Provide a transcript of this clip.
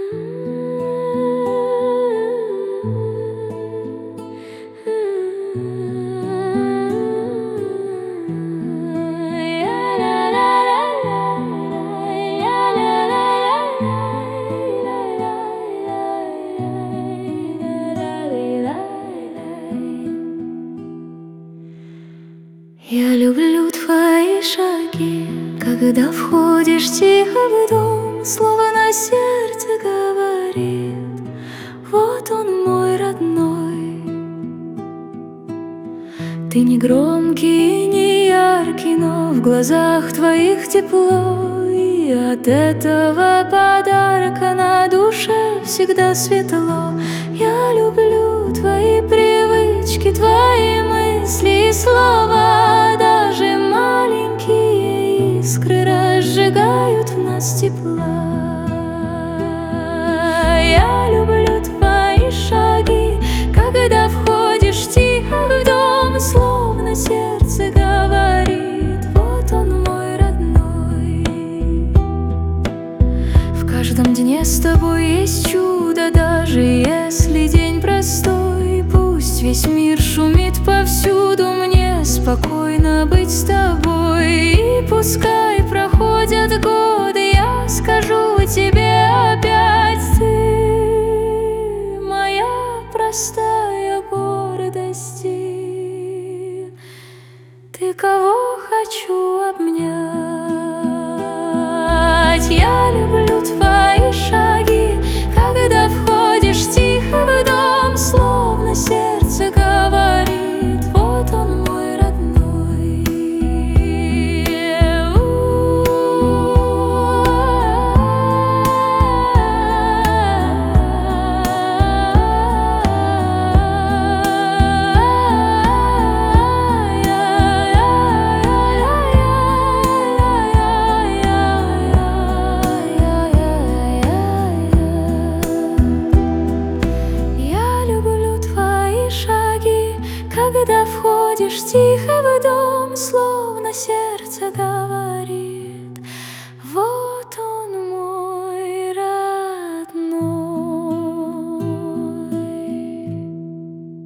Я люблю твои шаги, когда входишь тихо в дом, словно сердце говорит: вот он мой родной. Ты не громкий, не яркий, но в глазах твоих тепло, и от этого подарка на душе всегда светло. Я люблю твои привычки, твои мысли и слова, даже маленькие искры разжигают в нас тепла. Я люблю твои шаги, когда входишь тихо в дом, словно сердце говорит: вот он мой родной. В каждом дне с тобой есть чудо, даже если день простой. Пусть весь мир шумит повсюду, мне спокойно быть с тобой. И пускай проходят годы, я скажу тебе опять: ты моя простая гордость, ты кого хочу обнять. Я люблю твои шаги, когда входишь тихо в дом, словно сердце говорит: вот он мой родной. Когда входишь тихо в дом, словно сердце говорит: